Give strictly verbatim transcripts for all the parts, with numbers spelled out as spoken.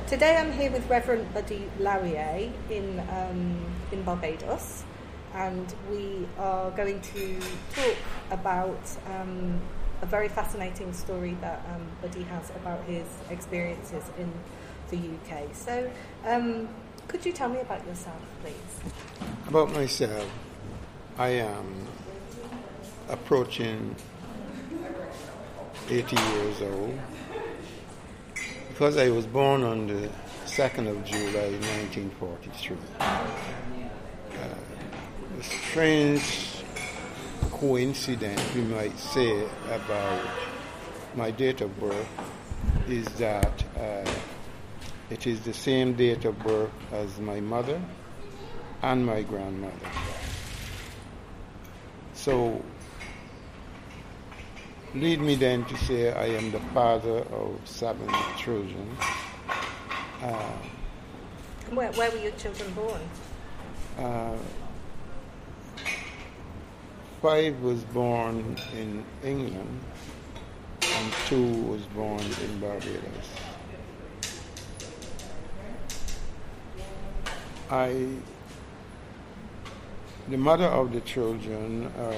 Today I'm here with Reverend Buddy Laurier in um, in Barbados, and we are going to talk about um, a very fascinating story that um, Buddy has about his experiences in the U K. So, um, could you tell me about yourself, please? About myself, I am approaching eighty years old. Because I was born on the second of July, nineteen forty-three. Uh, a strange coincidence, we might say, about my date of birth is that uh, it is the same date of birth as my mother and my grandmother. So, lead me then to say I am the father of seven children. Uh, where, where were your children born? Uh, five was born in England and two was born in Barbados. I, the mother of the children, uh,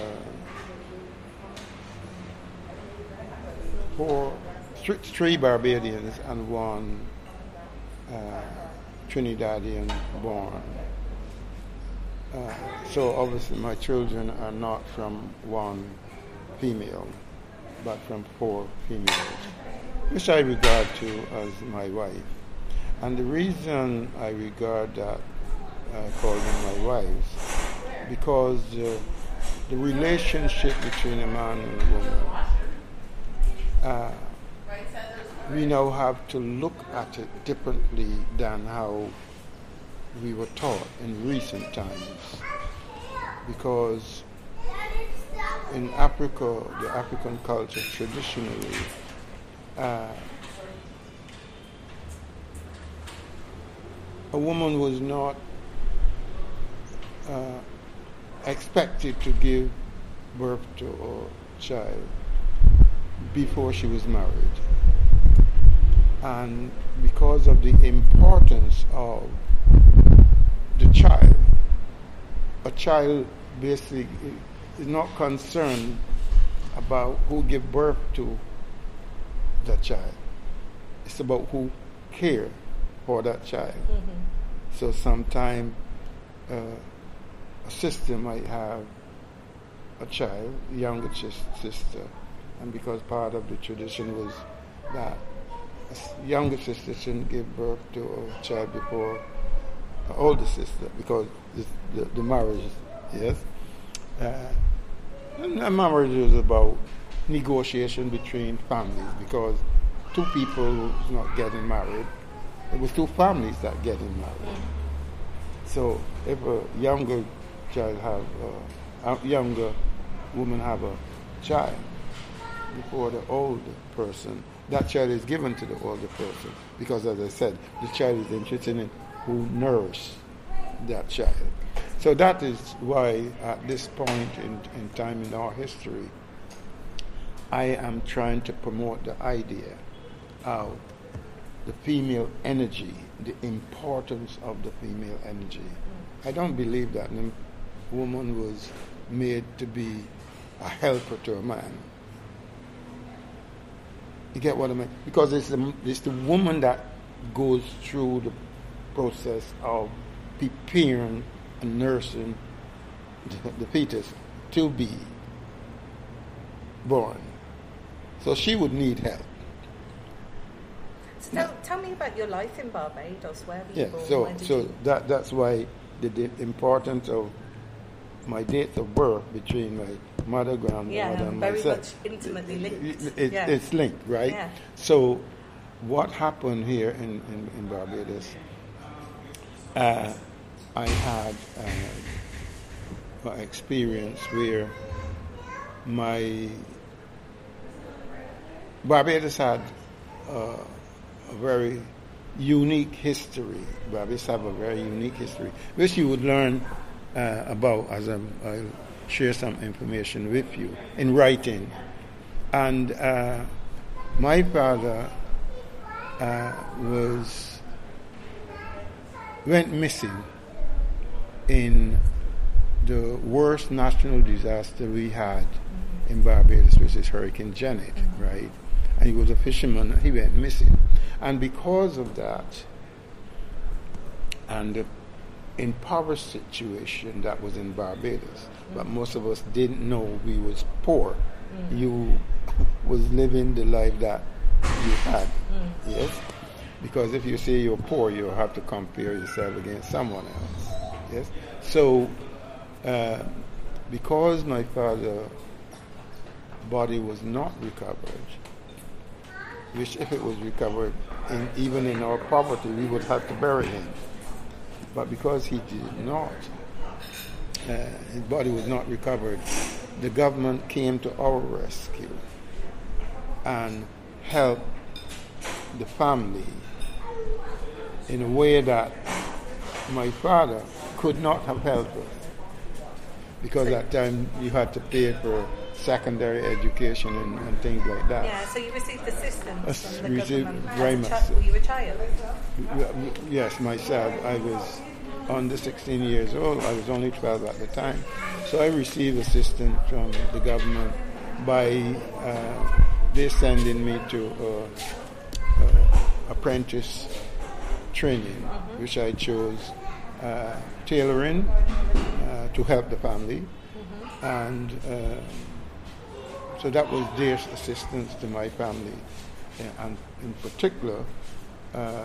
Four, th- three Barbadians and one uh, Trinidadian born. Uh, so obviously my children are not from one female, but from four females, which I regard to as my wife. And the reason I regard that, uh, call them my wives, because uh, the relationship between a man and a woman, Uh, we now have to look at it differently than how we were taught in recent times. Because in Africa, the African culture traditionally, uh, a woman was not uh, expected to give birth to a child before she was married. And because of the importance of the child, a child basically is not concerned about who give birth to that child. It's about who care for that child. Mm-hmm. So sometimes uh, a sister might have a child, a younger sister, and because part of the tradition was that a younger sister shouldn't give birth to a child before an older sister, because the, the marriage, yes. Uh, and the marriage was about negotiation between families, because two people was not getting married. It was two families that getting married. So if a younger child have a, a younger woman have a child before the older person, that child is given to the older person, because as I said, the child is interested in who nourishes that child. So that is why at this point in, in time in our history, I am trying to promote the idea of the female energy, the importance of the female energy. I don't believe that a woman was made to be a helper to a man. You get what I mean? Because it's the, it's the woman that goes through the process of preparing and nursing the, the fetus to be born. So she would need help. So tell, tell me about your life in Barbados. Where were you yeah, born? so Where did so you... that that's why the, the importance of my date of birth between my mother, grandmother, yeah, and very myself. much intimately linked. It, it, yeah. It's linked, right? Yeah. So what happened here in, in, in Barbados, uh, I had uh, an experience where my Barbados had uh, a very unique history. Barbados have a very unique history, which you would learn uh, about as I'm, I'll share some information with you in writing. And uh, my father uh, was went missing in the worst natural disaster we had mm-hmm. in Barbados, which is Hurricane Janet, mm-hmm. right? And he was a fisherman. He went missing, and because of that, and the impoverished situation that was in Barbados, mm-hmm. but most of us didn't know we was poor. Mm-hmm. You was living the life that you had, mm-hmm. yes? Because if you say you're poor, you'll have to compare yourself against someone else, yes? So, uh, because my father's body was not recovered, which if it was recovered, in, even in our poverty, we would have to bury him. But because he did not, uh, his body was not recovered, the government came to our rescue and helped the family in a way that my father could not have helped us. Because at that time you had to pay for secondary education and, and things like that. Yeah, so you received assistance As from the received government. very As a much child, so. were you a child? Yes, myself. I was under sixteen years old. I was only twelve at the time. So I received assistance from the government by uh, they sending me to uh, uh, apprentice training, mm-hmm. which I chose uh, tailoring uh, to help the family. Mm-hmm. And uh, so that was their assistance to my family. And in particular, uh,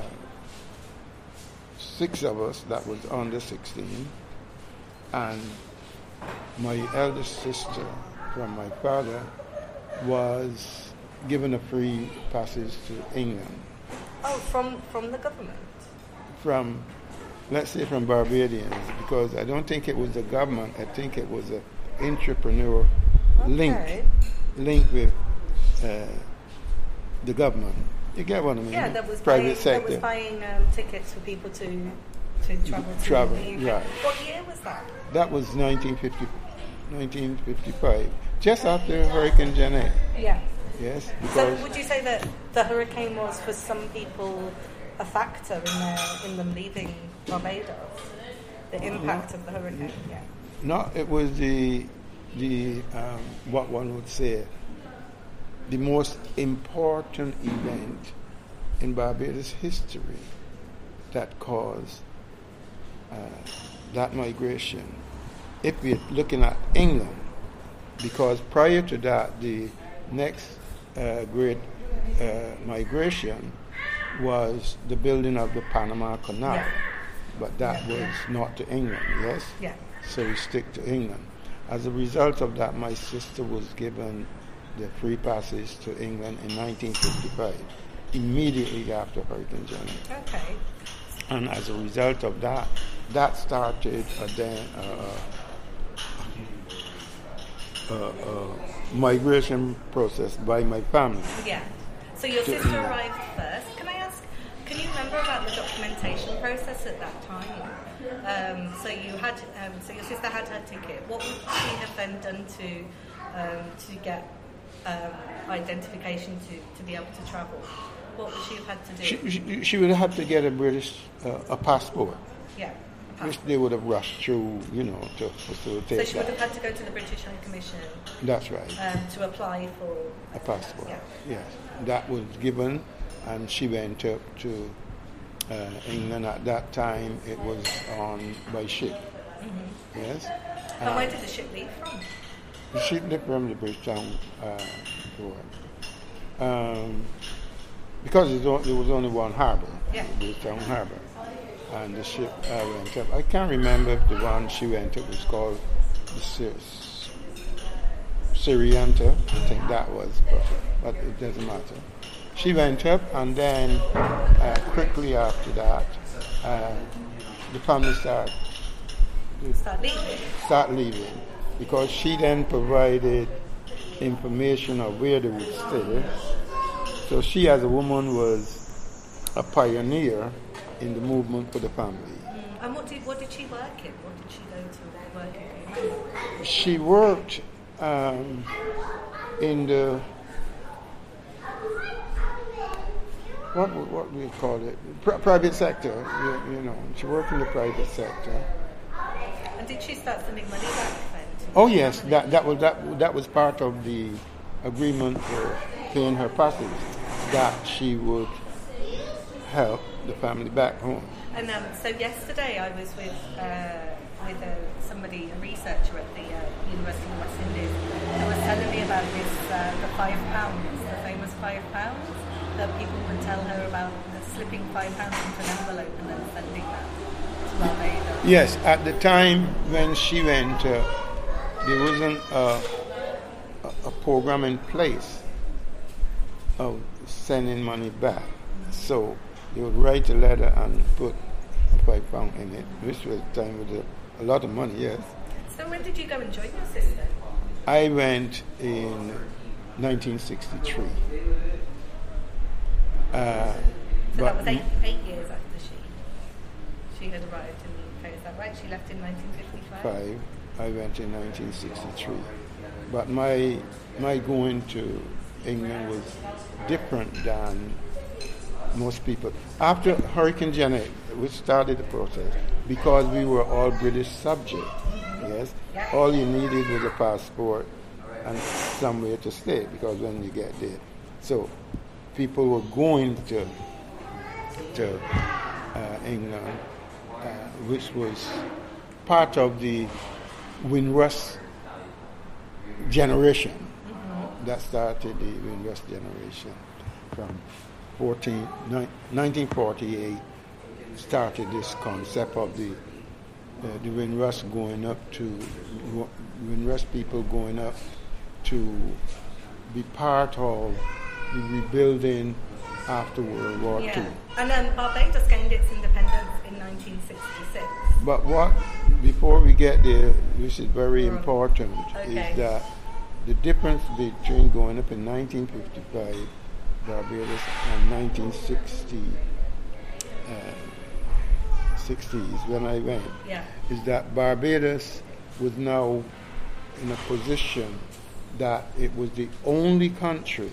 six of us that was under sixteen, and my eldest sister from my father was given a free passage to England. Oh, from, from the government? From, let's say from Barbadians, because I don't think it was the government, I think it was an entrepreneur okay. link, link with uh, the government. You get what I mean? Yeah, that was private buying, sector. That was buying um, tickets for people to to travel to travel, the U K. right. What year was that? That was nineteen fifty, nineteen fifty-five, just after Hurricane Janet. Yeah. Yes. So would you say that the hurricane was for some people a factor in their in them leaving Barbados? The impact no, of the hurricane. Yeah. No, it was the the um, what one would say the most important event in Barbados history that caused uh, that migration. If we're looking at England, because prior to that, the next uh, great uh, migration was the building of the Panama Canal, yeah. but that yeah. was not to England, yes? Yeah. So we stick to England. As a result of that, my sister was given the free passage to England in nineteen fifty-five, immediately after Hurricane Janet. Okay. And as a result of that, that started a then uh, uh, uh, migration process by my family. Yeah. So your sister England. arrived first. Can I ask, can you remember about the documentation process at that time? Um, so you had, um, so your sister had her ticket. What would she have then done to um, to get um, identification to, to be able to travel? What would she have had to do? She, she, she would have had to get a British uh, a passport. Yeah. A passport. Which they would have rushed through, you know, to facilitate. So she that. would have had to go to the British High Commission. That's right. Um, to apply for a passport. Yeah. Yes, that was given, and she went up to uh, England. At that time, it was on by ship. Mm-hmm. Yes. And um, where did the ship leave from? The ship left from the Bridgetown uh, port. Um, because there was only one harbour, yeah. Bridgetown Harbour, and the ship uh, went up. I can't remember if the one she went up was called the Sir- Syrianta. I think that was, but, but it doesn't matter. She went up, and then uh, quickly after that, uh, the family started start leaving. Start leaving, because she then provided information of where they would stay. So she, as a woman, was a pioneer in the movement for the family. Mm. And what did what did she work in? What did she go to work in? She worked um, in the what what we call it, Pri- private sector. You, you know, she worked in the private sector. And did she start sending money back then? Oh yes, that that was that that was part of the agreement for paying her passage, that she would help the family back home. And um, so yesterday I was with uh, with uh, somebody, a researcher at the uh, University of West Indies, who was telling me about this uh, the five pounds, the famous five pounds, that people would tell her about uh, slipping five pounds into an envelope and then sending that to Barbados. Yes, at the time when she went, uh, there wasn't a, a, a program in place of sending money back. So they would write a letter and put a five pound in it, which was time with a, a lot of money, yes. So when did you go and join your sister? I went in nineteen sixty-three. Uh, So but that was eight, eight years after she she had arrived in the U K, is that right? She left in nineteen fifty-five? Five. I went in nineteen sixty-three. But my my going to England was different than most people. After Hurricane Janet, which started the process, because we were all British subjects, yes, all you needed was a passport and somewhere to stay, because when you get there. So people were going to to uh, England, uh, which was part of the Windrush generation. Mm-hmm. That started the Windrush generation from fourteen, nineteen forty-eight. Started this concept of the uh, the Windrush going up to Windrush people going up to be part of the rebuilding after World War yeah. Two. And then Barbados gained its independence in nineteen sixty-six. But what, before we get there, which is very important, okay. is that the difference between going up in nineteen fifty-five, Barbados, and nineteen sixty, uh, sixties, when I went, yeah. is that Barbados was now in a position that it was the only country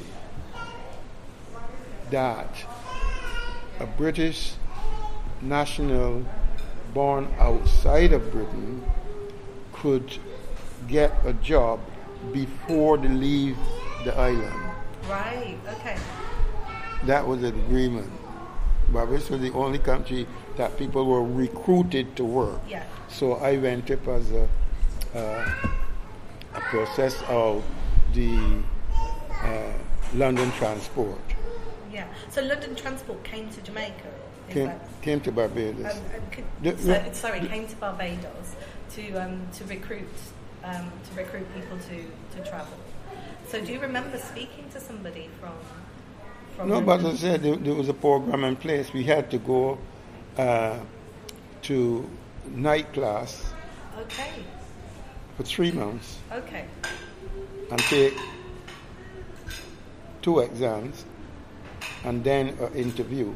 that a British national born outside of Britain could get a job before they leave the island. Right, okay. That was an agreement. Barbados was the only country that people were recruited to work. Yeah. So I went up as a, uh, a process of the uh, London Transport. Yeah. So London Transport came to Jamaica. Is Came, that, came to Barbados. um, um, could, The- so, the- sorry, came to Barbados to um, to recruit um, to recruit people to, to travel. So do you remember speaking to somebody from? from No, but London? as I said, there, there was a program in place. We had to go uh, to night class Okay. for three months Okay. and take two exams and then an interview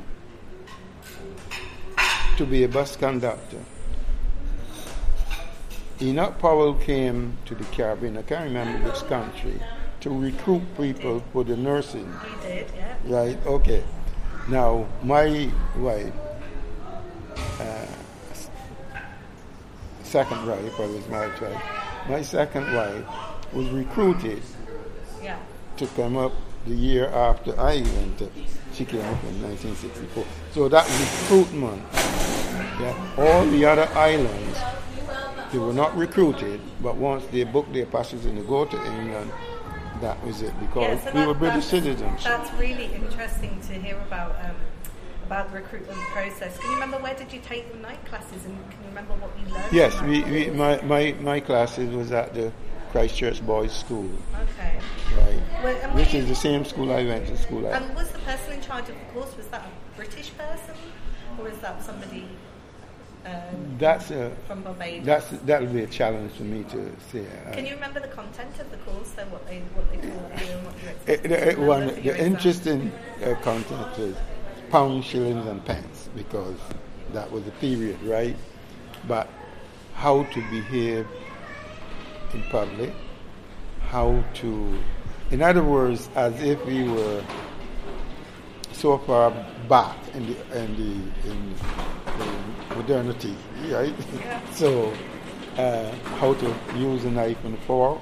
to be a bus conductor. Enoch Powell came to the Caribbean, I can't remember which country, to recruit people for the nursing. You did, yeah. Right, okay. Now, my wife, uh, second wife, I was married wife, my second wife was recruited Yeah. to come up the year after I went up. She came up in nineteen sixty-four. So that recruitment, yeah, all the other islands, they were not recruited, but once they booked their passages and they go to England, that was it, because Yeah, so we that- were British that's- citizens. That's really interesting to hear about um, about the recruitment process. Can you remember, where did you take the night classes, and can you remember what you learned? Yes, from we, that we, course? my, my, my classes was at the Christchurch Boys School, Okay. right, Well, and were which you- is the same school I went to school at. And was the person in charge of the course, was that a British person, or was that somebody um, That's a, from Barbados? that's that'll be a challenge for me to say. Uh, Can you remember the content of the course, though, what they what they taught you and what you It, expected? it, to it, remember one, for your the exam? interesting uh, content is pounds, shillings, and pence, because that was the period, right? But how to behave in public, how to, in other words, as if we were so far back in the in the, in the modernity, right? Yeah. So, uh, how to use a knife and a fork.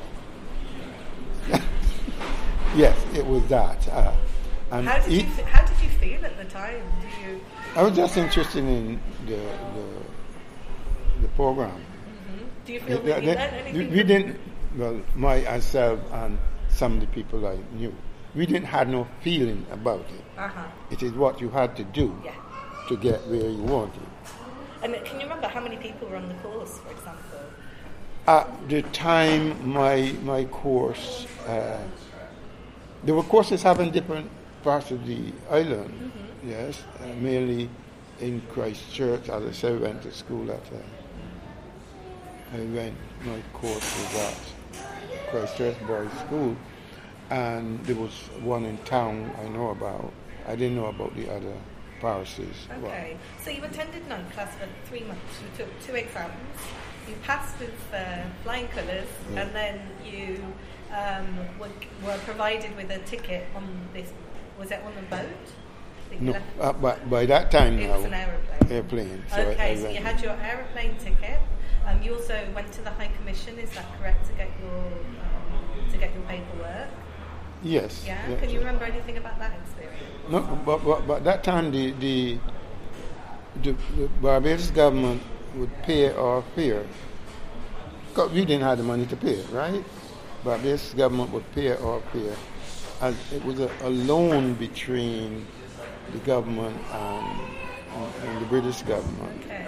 Yes, it was that. Uh, and How did it, you f- How did you feel at the time? Do you? I was just interested in the the, the program. Mm-hmm. Do you feel Yeah, that you they- learned anything? we from- didn't. Well, my myself and some of the people I knew, we didn't have no feeling about it. Uh-huh. It is what you had to do Yeah. to get where you wanted. And can you remember how many people were on the course, for example? At the time, my my course, uh, there were courses having different parts of the island. Mm-hmm. Yes, uh, mainly in Christchurch. As I said, I went to school at. Uh, I went. My course was at Christchurch Boys School, and there was one in town I know about. I didn't know about the other parishes. Okay. So you attended night class for three months. You took two exams. You passed with uh, flying colours, Yeah. and then you um, were, were provided with a ticket on this. Was it on the boat? that you No, left? uh, but by that time It now, was an aeroplane. airplane. So I- Okay, I so you went- had your aeroplane ticket. Um, you also went to the High Commission. Is that correct to get your um, to get your paperwork? Yes. Yeah. yeah, Can you so- remember anything about that experience? No, but, but, but that time the, the the the Barbados government would pay our fare. Because we didn't have the money to pay, right? Barbados government would pay our fare. As it was a, a loan between the government and, and, and the British government. Okay.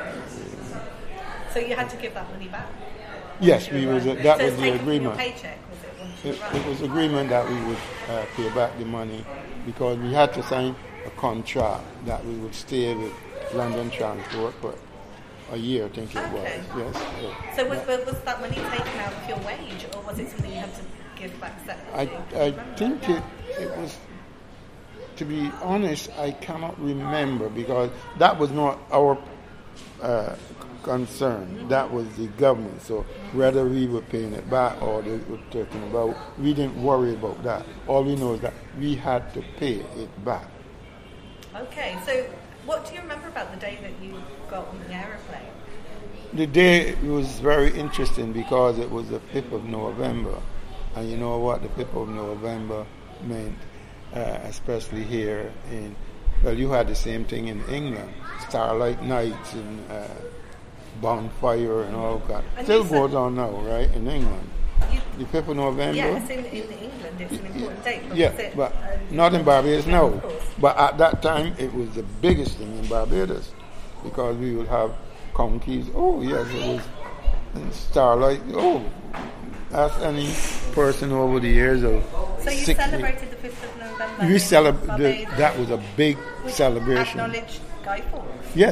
So you had to give that money back. Yes, You we were was right. a, that so was it's the taken from your agreement. paycheck, was it? Once you It, arrived? it was agreement that we would uh, pay back the money because we had to sign a contract that we would stay with London Transport for a year, I think it Okay. was. Yes. So was, was was that money taken out of your wage, or was it something you had to give back I, separately? I think it, it was, to be honest, I cannot remember because that was not our uh, concern. Mm-hmm. That was the government. So whether we were paying it back or they were talking about, we didn't worry about that. All we know is that we had to pay it back. Okay, so what do you remember about the day that you got on the aeroplane? The day was very interesting because it was the fifth of November. And you know what the fifth of November meant, uh, especially here in, well, you had the same thing in England. Starlight nights and uh, bonfire and all that. And Still you said- goes on now, right, in England. You, The fifth of November. yes, in, in England it's an important date. But Yeah, was it, but um, not in Barbados, yeah, no. of course. But at that time, it was the biggest thing in Barbados because we would have conkeys. Oh, yes, it was and starlight. Oh, ask any person over the years of So you sixty. celebrated the fifth of November. We in celebrated. Barbados, That was a big which celebration. Acknowledged Guy Fawkes. Yeah,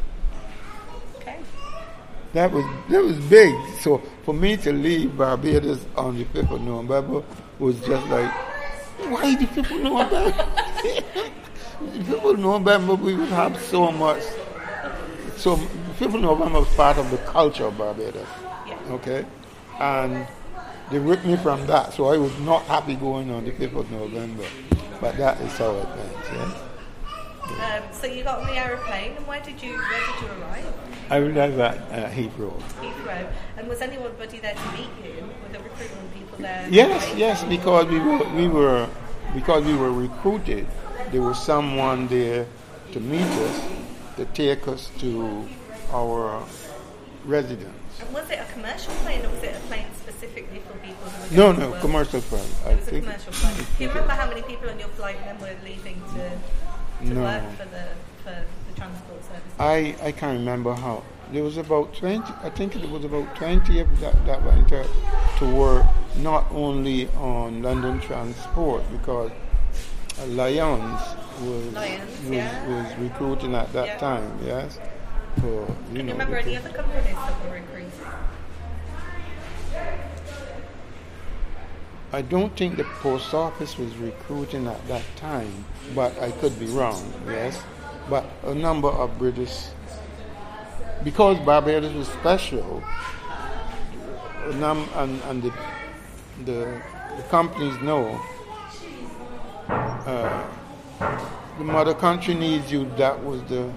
Okay. that was that was big. So for me to leave Barbados on the fifth of November was just like, why the fifth of November? The fifth of November we would have so much. So the fifth of November was part of the culture of Barbados. Yeah. Okay, and they ripped me from that, so I was not happy going on the fifth of November. But that is how it went. Yes. Um, so you got on the aeroplane, and where did you where did you arrive? I arrived at uh, Heathrow. Heathrow. And was anybody there to meet you? Were the recruitment people there? Yes, waiting? yes, because we were we were because we were recruited. There was someone there to meet us, to take us to our residence. And was it a commercial plane, or was it a plane specifically for people who were No, going to no, work? commercial flight. I It was a think. commercial flight. Do you remember how many people on your flight then were leaving to, to No. work for the for the transport service? I, I can't remember how. There was about twenty, I think it was about twenty of that, that went to, to work not only on London Transport because uh, Lions was, Lions, was, yeah. was recruiting at that Yeah. time, yes. For, you Can you know, remember the- any other companies that were recruiting? I don't think the post office was recruiting at that time, but I could be wrong, yes. But a number of British, because Barbados was special, a num- and, and the, the, the companies know, uh, the mother country needs you, that was the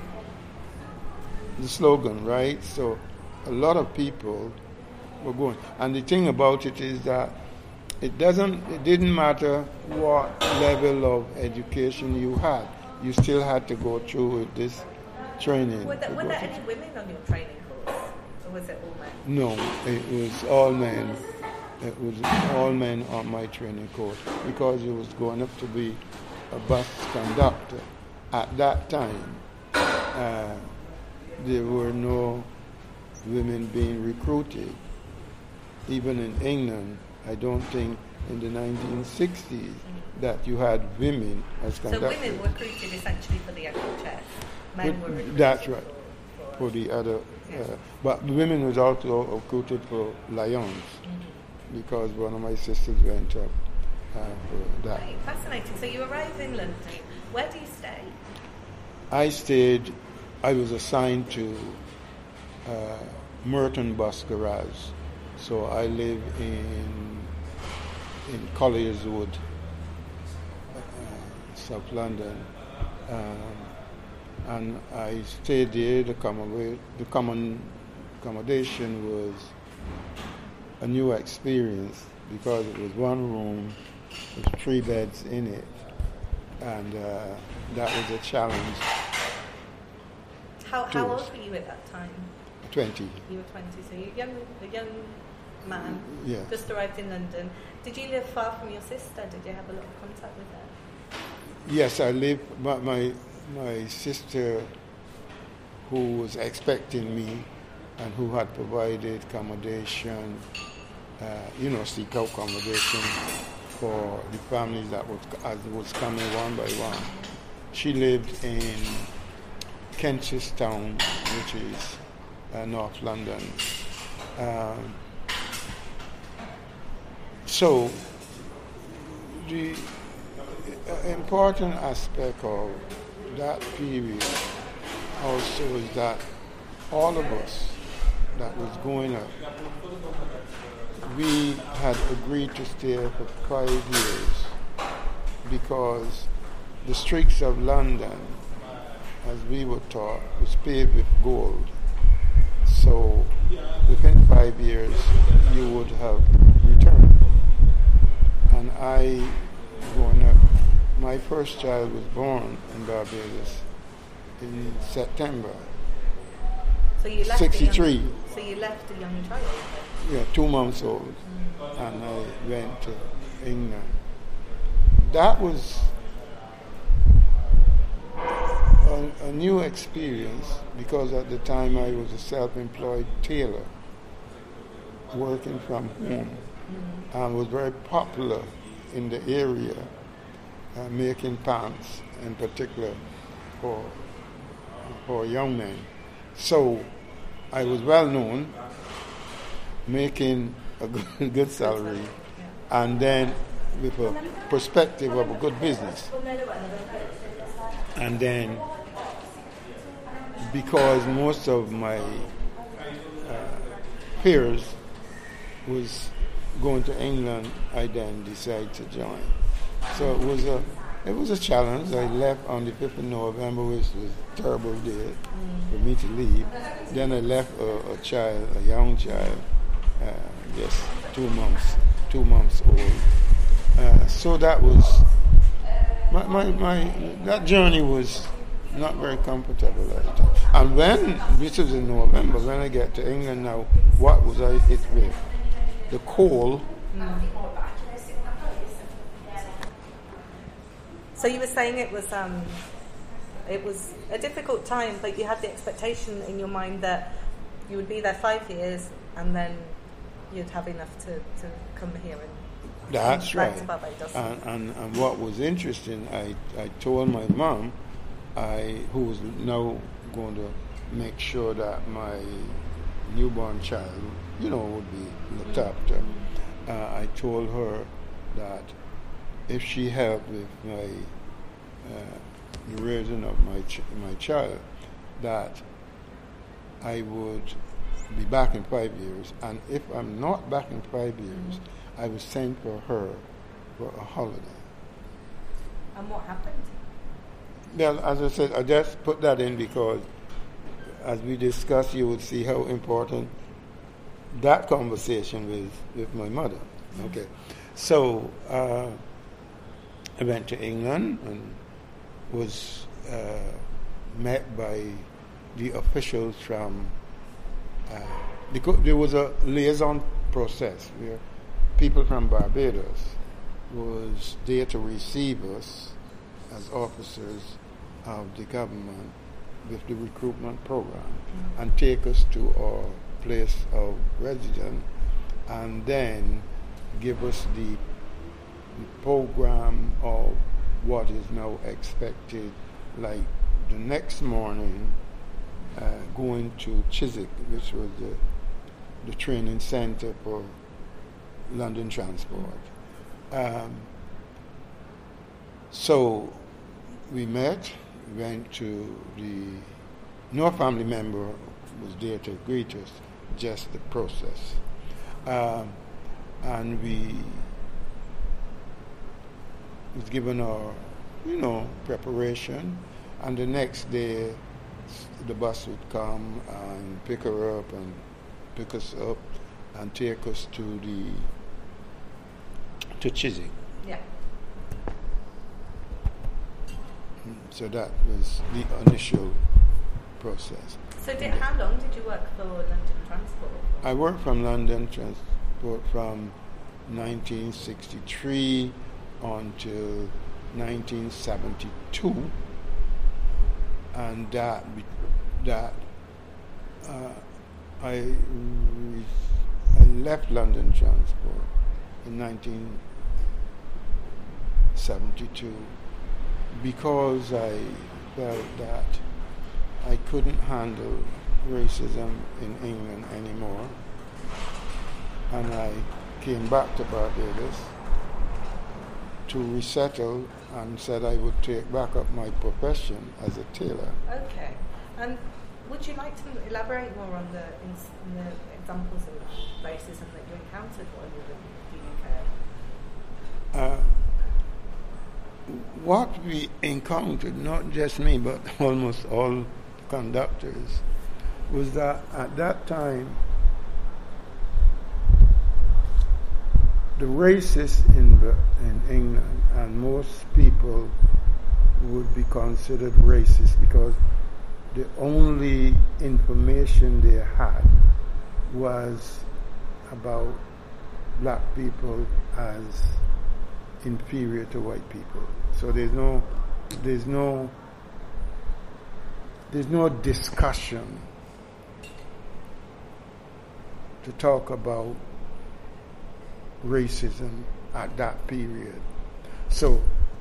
the slogan, right? So a lot of people were going. And the thing about it is that it doesn't, it didn't matter what level of education you had. You still had to go through with this training. Were there, were there any women on your training course? Or was it all men? No, it was all men. It was all men on my training course because it was going up to be a bus conductor. At that time, uh, there were no women being recruited. Even in England, I don't think in the nineteen sixties mm-hmm. that you had women as conductors. So women were recruited essentially for the F H S. Men but were recruited. That's right. For, for, for the other, yes. uh, but women was also recruited for Lions mm-hmm. because one of my sisters went up uh, for that. Right, fascinating. So you arrive in London. Where do you stay? I stayed. I was assigned to uh, Merton Bus Garage, so I live in in Colliers Wood, uh, South London, um, and I stayed there. The common the common accommodation was a new experience because it was one room with three beds in it, and uh, that was a challenge. How, how old were you at that time? Twenty. You were twenty, so you're young, a young man. Yeah. Just arrived in London. Did you live far from your sister? Did you have a lot of contact with her? Yes, I lived. But my my sister, who was expecting me, and who had provided accommodation, uh, you know, seek out accommodation for the families that was as was coming one by one. She lived in Kentish Town, which is uh, North London. Um, so the uh, important aspect of that period also is that all of us that was going up, we had agreed to stay for five years because the streets of London, as we were taught, was paved with gold. So within five years, you would have returned. And I, growing up, my first child was born in Barbados in September. So you left sixty-three. A young, so you left a young child. Yeah, two months old, mm. and I went to England. That was a, a new experience because at the time I was a self-employed tailor working from home mm. and was very popular in the area, uh, making pants in particular for for young men. So I was well known, making a good, good salary, and then with a perspective of a good business. And then, because most of my uh, peers was going to England, I then decided to join. So it was a it was a challenge. I left on the fifth of November, which was a terrible day for me to leave. Then I left a, a child, a young child, uh, just two months, two months old. Uh, so that was my, my my that journey was not very comfortable at the time. And when this was in November, when I get to England now, what was I hit with? The cold. Mm. So you were saying it was um, it was a difficult time, but you had the expectation in your mind that you would be there five years and then you'd have enough to, to come here and That's back right. to Barbados. And, and, and what was interesting, I, I told my mom, I who was now going to make sure that my newborn child, you know, would be looked after. Uh, I told her that if she helped with my uh, the raising of my ch- my child, that I would be back in five years, and if I'm not back in five years, mm-hmm. I would send for her for a holiday. And what happened? Well, as I said, I just put that in because as we discuss, you would see how important that conversation with, with my mother. Okay. So uh, I went to England and was uh, met by the officials from, uh, because there was a liaison process where people from Barbados was there to receive us as officers of the government with the recruitment program mm-hmm. and take us to our place of residence and then give us the program of what is now expected, like the next morning uh, going to Chiswick, which was the, the training center for London Transport. Um, so we met, went to the, no family member was there to greet us, just the process. Um, and we was given our, you know, preparation, and the next day the bus would come and pick her up and pick us up and take us to the to Chiswick. Yeah. So that was the initial process. So did, how long did you work for London Transport? I worked from London Transport from nineteen sixty-three until nineteen seventy-two, and that that uh, I re- I left London Transport in nineteen seventy-two because I felt that I couldn't handle racism in England anymore, and I came back to Barbados to resettle and said I would take back up my profession as a tailor. Okay. And would you like to elaborate more on the, in, in the examples of racism that you encountered while you were in the U K? Uh, what we encountered, not just me, but almost all conductors, was that at that time, the racists in, the, in England and most people would be considered racist because the only information they had was about black people as inferior to white people. So there's no, there's no, there's no discussion to talk about racism at that period. So,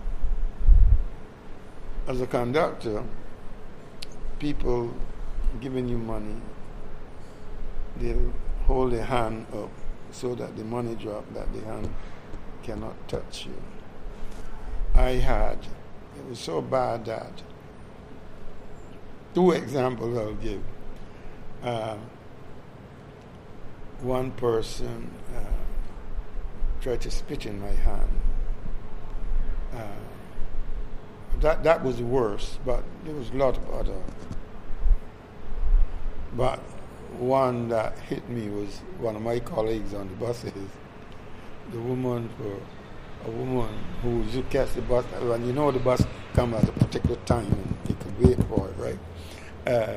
as a conductor, people giving you money, they'll hold their hand up so that the money drop, that the hand cannot touch you. I had, it was so bad that, two examples I'll give. Uh, one person uh, tried to spit in my hand. Uh, that that was worse, but there was a lot of other. But one that hit me was one of my colleagues on the buses. The woman for a woman who you catch the bus, and you know the bus come at a particular time and you can wait for it, right? Uh,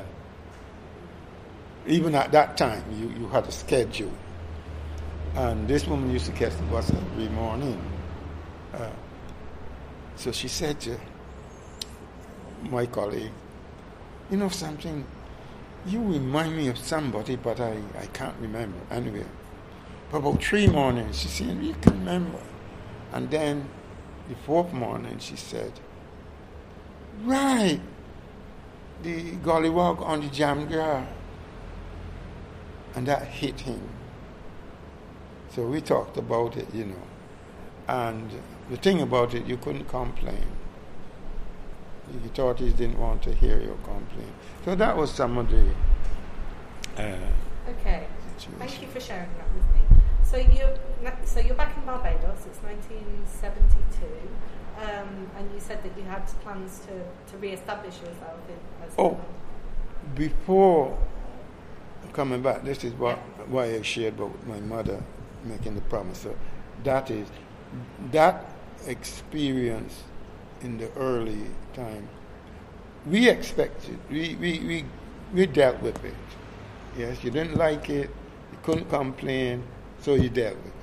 even at that time, you, you had a schedule. And this woman used to catch the bus every morning. Uh, so she said to my colleague, you know something, you remind me of somebody, but I, I can't remember. Anyway, for about three mornings, she said, you can remember. And then the fourth morning, she said, right, the gollywog on the jam grass. And that hit him. So we talked about it, you know. And the thing about it, you couldn't complain. The authorities didn't want to hear your complaint. So that was some of the uh, okay. Situation. Thank you for sharing that with me. So you're, so you're back in Barbados, it's nineteen seventy-two. Um, and you said that you had plans to, to re-establish yourself in, as Oh, before coming back, this is what Yeah. why I shared about my mother making the promise. So that is that experience in the early time. We expected, we we, we we dealt with it. Yes, you didn't like it, you couldn't complain, so you dealt with it.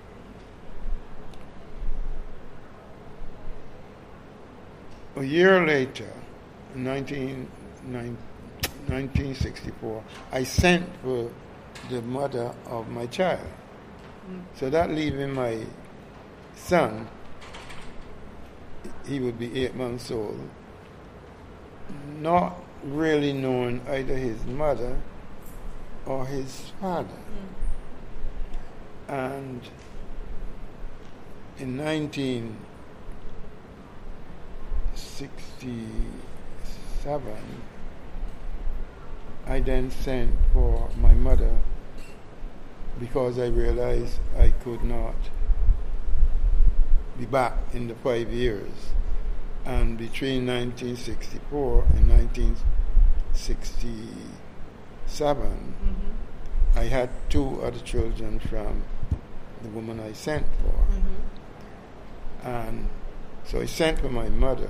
A year later, in nineteen, nineteen sixty-four, I sent for the mother of my child. Mm. So that leaving my son, he would be eight months old, not really knowing either his mother or his father. Mm. And in nineteen sixty-seven, I then sent for my mother because I realized I could not be back in the five years. And between nineteen sixty-four and nineteen sixty-seven, mm-hmm. I had two other children from the woman I sent for. Mm-hmm. And so I sent for my mother.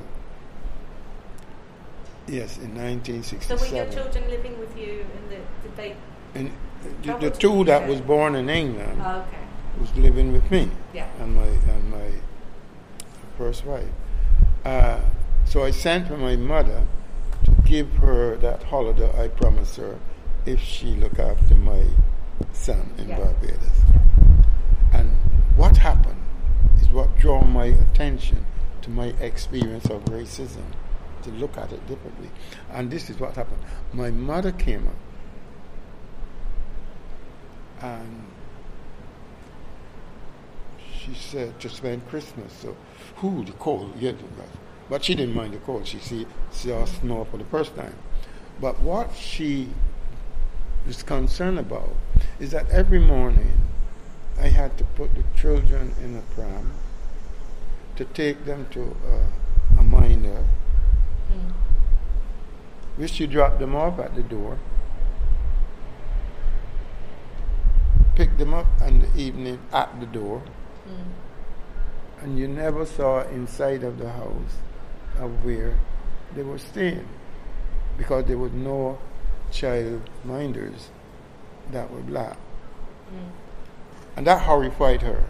Yes, in nineteen sixty-seven. So were your children living with you in the, did they? And the, the two that was born in England oh, okay. was living with me. Yeah. And my and my first wife. Uh, so I sent for my mother to give her that holiday I promised her if she look after my son in yeah. Barbados. Yeah. And what happened is what drew my attention to my experience of racism, to look at it differently. And this is what happened. My mother came up and she said to spend Christmas. So, who the cold? Yeah, but she didn't mind the cold. She see saw snow for the first time. But what she was concerned about is that every morning I had to put the children in a pram to take them to uh, a miner, mm. which you drop them off at the door, pick them up in the evening at the door, mm. and you never saw inside of the house of where they were staying, because there was no child minders that were black. Mm. And that horrified her.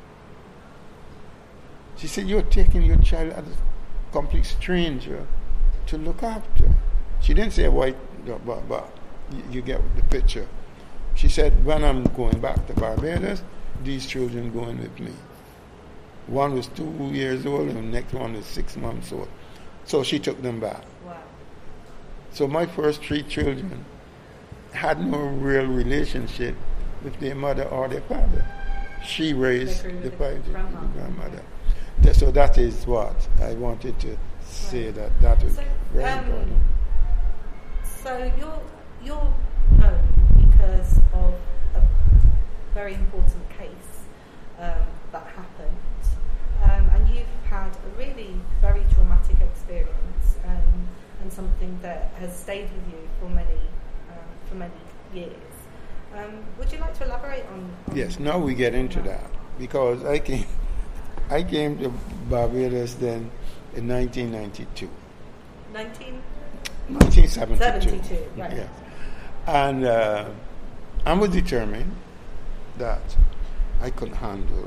She said, "You're taking your child as a complete stranger to look after." She didn't say white, but, but you, you get the picture. She said, "When I'm going back to Barbados, these children going with me." One was two years old and the next one was six months old. So she took them back. Wow. So my first three children had no real relationship with their mother or their father. She raised the, five, the grandmother. Yeah. So that is what I wanted to say, right. that that was so, very um, important. So you're, you're known because of a very important case um, that happened. Um, and you've had a really very traumatic experience um, and something that has stayed with you for many um, for many years. Um, would you like to elaborate on, on Yes, now we get into that, that because I came I came to Barbados then in nineteen ninety-two. nineteen nineteen seventy-two. seventy-two, right. Yes. And uh, I was determined that I couldn't handle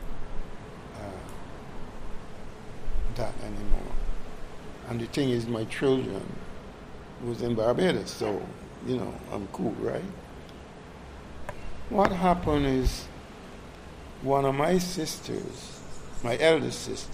that anymore. And the thing is, my children was in Barbados, so, you know, I'm cool, right? What happened is one of my sisters, my eldest sister,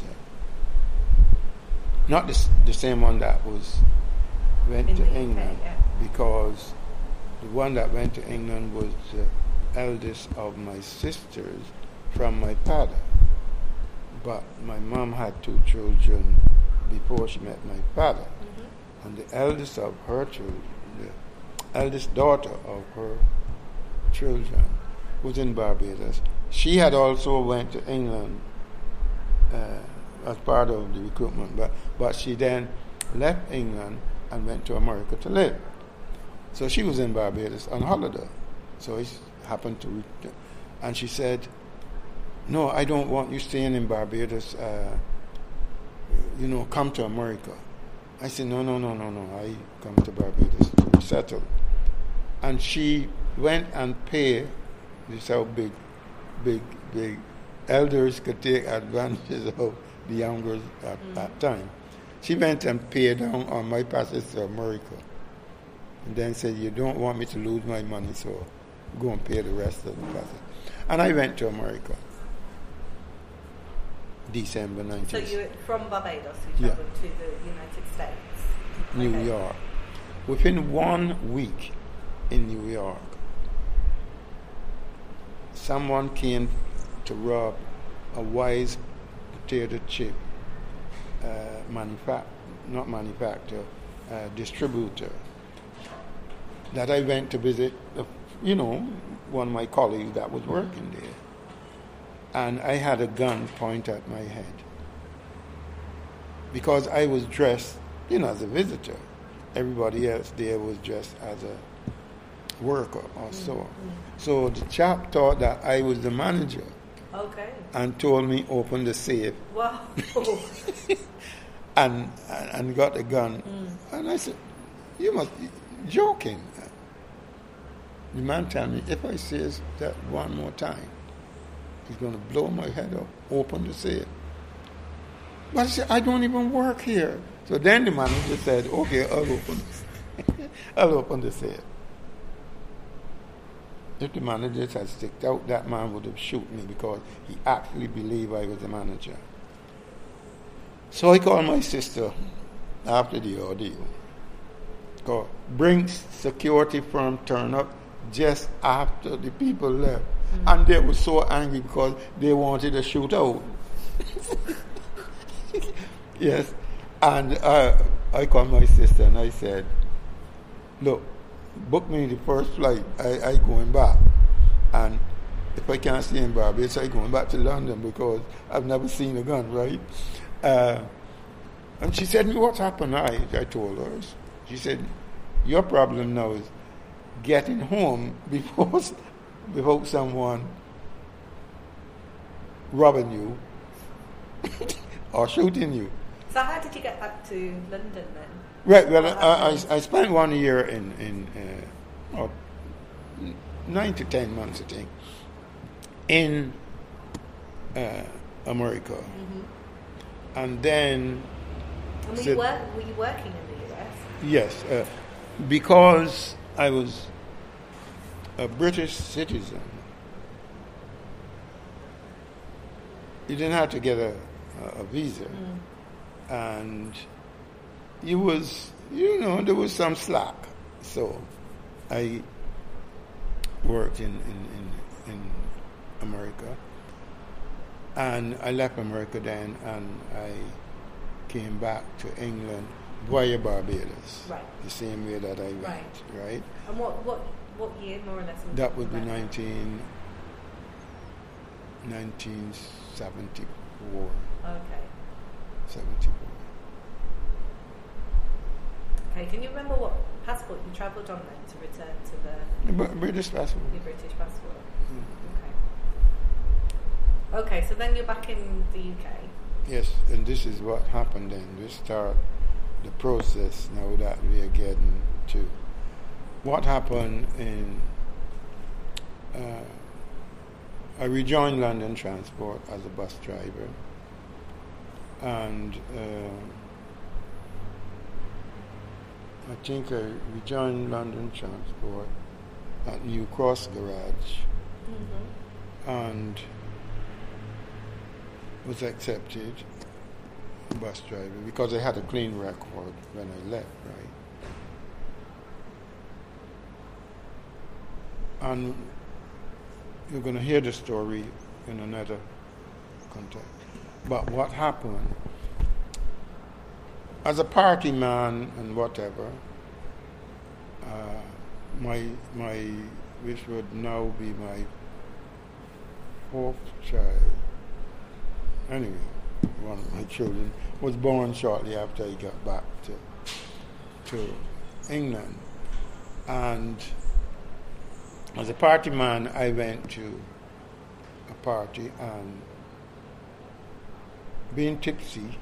not the, the same one that was went in to England, U K, yeah. Because the one that went to England was the eldest of my sisters from my father. But my mom had two children before she met my father. Mm-hmm. And the eldest of her children, the eldest daughter of her children, was in Barbados. She had also went to England uh, as part of the recruitment, but, but she then left England and went to America to live. So she was in Barbados on holiday. So it happened to return. And she said, no, I don't want you staying in Barbados. Uh, you know, come to America. I said, no, no, no, no, no. I come to Barbados to settle. And she went and paid. This is how big, big, big elders could take advantage of the youngers at mm. that time. She went and paid down on my passage to America. And then said, you don't want me to lose my money, so go and pay the rest of the passage. And I went to America. December nineteenth. So you were from Barbados, you traveled yeah. to the United States? New okay. York. Within one week in New York, someone came to rob a Wise potato chip uh, manufac- not manufacturer, uh, distributor, that I went to visit, uh, you know, one of my colleagues that was working there. And I had a gun pointed at my head because I was dressed, you know, as a visitor. Everybody else there was dressed as a worker or so. Mm-hmm. So the chap thought that I was the manager. Okay. And told me open the safe. Wow. and, and and got a gun. Mm. And I said, you must be joking. The man told me, if I say that one more time, he's going to blow my head up. Open the safe. But I said, I don't even work here. So then the manager said, okay, I'll open I'll open the safe. If the manager had sticked out, that man would have shot me because he actually believed I was the manager. So I called my sister after the ordeal. Called, bring security firm turn up just after the people left. Mm-hmm. And they were so angry because they wanted a shootout. Yes. And uh, I called my sister and I said, look, book me the first flight. I, I going back. And if I can't stay in Barbados, I going back to London because I've never seen a gun, right? Uh, and she said, what happened? I, I told her. She said, your problem now is getting home before, before someone robbing you or shooting you. So how did you get back to London then? Right, well, I, I, I spent one year in, in uh, or nine to ten months, I think, in uh, America. Mm-hmm. And then... And were, you work, were you working in the U S? Yes, uh, because I was a British citizen. You didn't have to get a, a visa. Mm. And it was, you know, there was some slack. So I worked in, in, in, in America. And I left America then and I came back to England via Barbados. Right. The same way that I went, right? right? And what, what, what year, more or less? That would be nineteen, nineteen seventy-four. Okay. seventy-four. Okay, can you remember what passport you travelled on then to return to the... B- British passport. Your British passport. Mm. Okay. Okay, so then you're back in the U K. Yes, and this is what happened then. We start the process now that we are getting to. What happened in... Uh, I rejoined London Transport as a bus driver. And... Uh, I think I rejoined London Transport at New Cross Garage mm-hmm. and was accepted bus driver because I had a clean record when I left, right? And you're going to hear the story in another context. But what happened? As a party man and whatever, uh, my my which would now be my fourth child. Anyway, one of my children, was born shortly after I got back to to England. And as a party man, I went to a party, and being tipsy,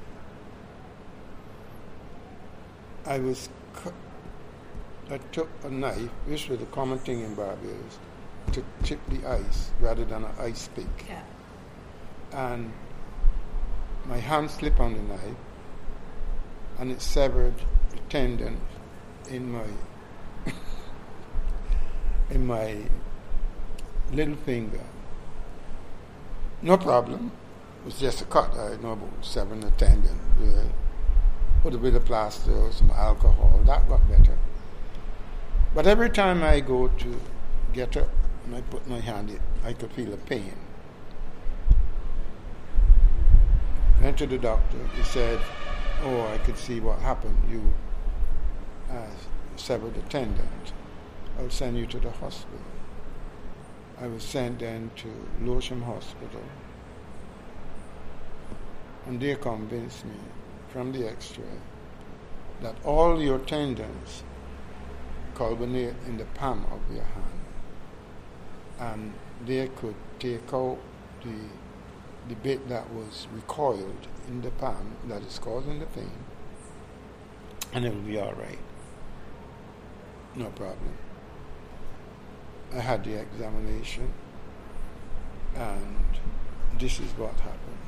I was cu- I took a knife, which was a common thing in Barbados, to chip the ice rather than an ice pick. Yeah. And my hand slipped on the knife, and it severed the tendon in my in my little finger. No problem. It was just a cut. I know about severing the tendon. Yeah. Put a bit of plaster, some alcohol. That got better. But every time I go to get up and I put my hand in, I could feel a pain. Went to the doctor. He said, "Oh, I could see what happened. You uh, severed the tendon. I'll send you to the hospital." I was sent then to Lewisham Hospital, and they convinced me from the x-ray that all your tendons culminate in the palm of your hand, and they could take out the the bit that was recoiled in the palm that is causing the pain, and it will be all right. No problem. I had the examination, and this is what happened.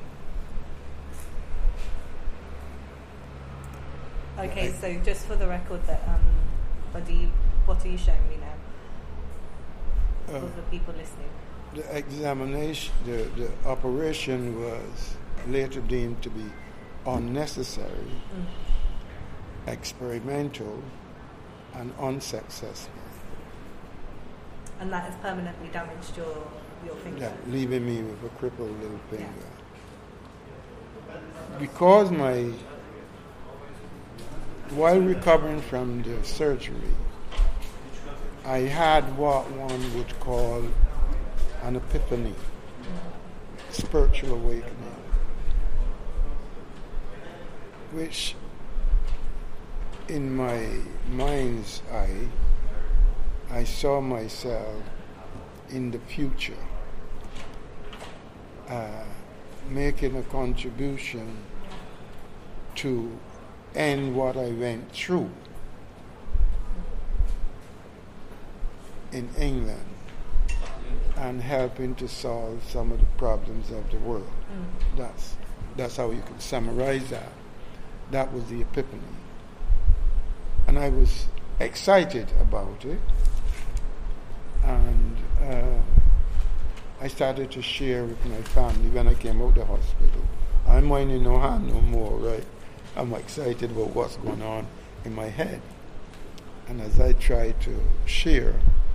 Okay, so just for the record, that um, Buddy, what are you showing me now? Uh, For the people listening. The examination, the, the operation was later deemed to be unnecessary, Mm. experimental, and unsuccessful. And that has permanently damaged your, your finger. Yeah, leaving me with a crippled little finger. Yeah. Because my, while recovering from the surgery, I had what one would call an epiphany, spiritual awakening, which in my mind's eye, I saw myself in the future uh, making a contribution to end what I went through in England and helping to solve some of the problems of the world. Mm. That's that's how you can summarize that. That was the epiphany. And I was excited about it. And uh, I started to share with my family when I came out of the hospital. I'm minding no hand no more, right? I'm excited about what's going on in my head. And as I try to share,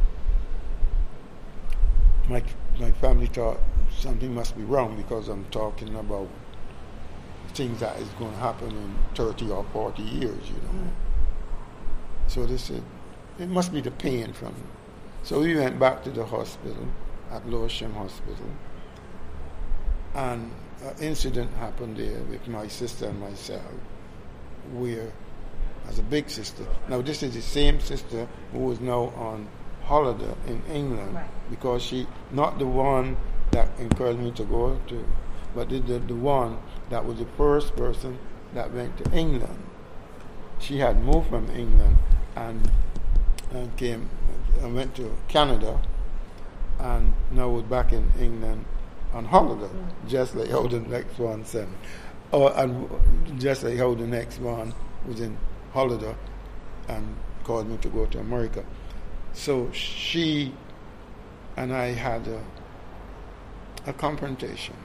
my my family thought something must be wrong because I'm talking about things that is going to happen in thirty or forty years, you know. Mm. So they said, it must be the pain from it. So we went back to the hospital, at Lewisham Hospital, and an incident happened there with my sister and myself, where, as a big sister, now this is the same sister who was now on holiday in England, Right. because she, not the one that encouraged me to go to, but the, the, the one that was the first person that went to England. She had moved from England and, and came and went to Canada, and now was back in England on holiday, Mm. just like how the next one said. Or and just like how the next one was in holiday and called me to go to America. So she and I had a, a confrontation.